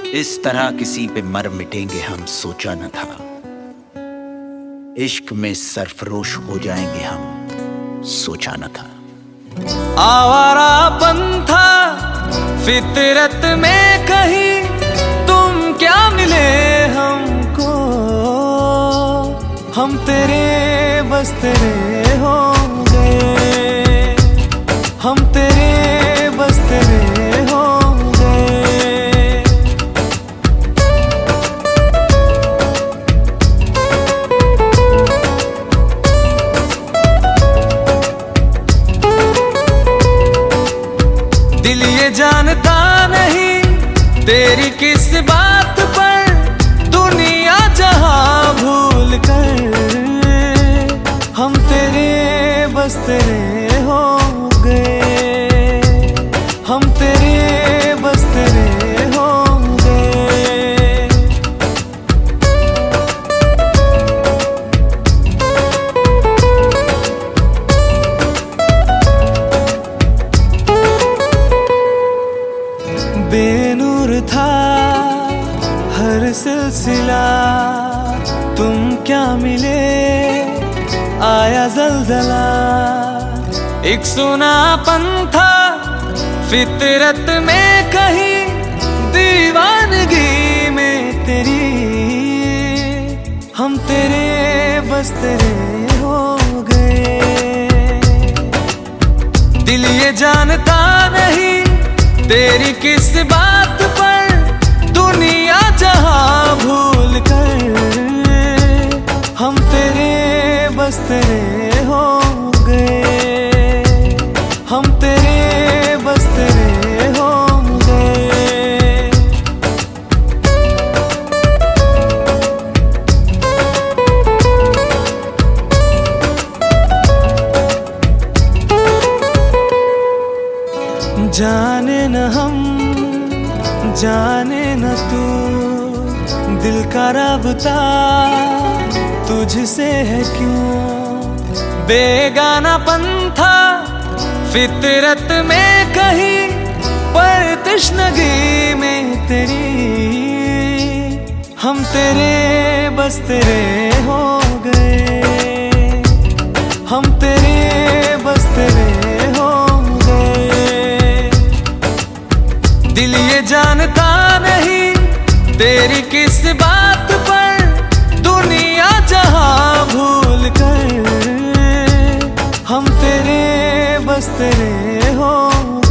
इस तरह किसी पे मर मिटेंगे हम सोचा न था। इश्क में सरफरोश हो जाएंगे हम सोचा न था। आवारापन था फितरत में कहीं, तुम क्या मिले हमको। हम तेरे बस तेरे होंगे, हम तेरे बस तेरे होंगे। दिल ये जानता नहीं तेरी किस बात पर, दुनिया जहां भूल कर हम तेरे बस तेरे हो गए, हम तेरे बस तेरे हो गए। बेनूर था हर सिलसिला, तुम क्या मिले आया जलजला। एक सुनापन था फितरत में कहीं, दीवानगी में तेरी हम तेरे बस तेरे हो गए। दिल ये जानता नहीं तेरी किस बात पर, दुनिया जहां भूल कर हम तेरे बस तेरे हो गए, हम तेरे बस तेरे हो गए। जाने न हम जाने न तू, दिल का राबता तुझसे है क्यों। बेगानापन था फितरत में कहीं, पर तश्नगी में तेरी हम तेरे बस तेरे हो गए, हम तेरे बस तेरे हो गए। दिल ये जानता नहीं तेरी किस बात पर, दुनिया जहां भूल कर हम तेरे बस तेरे हो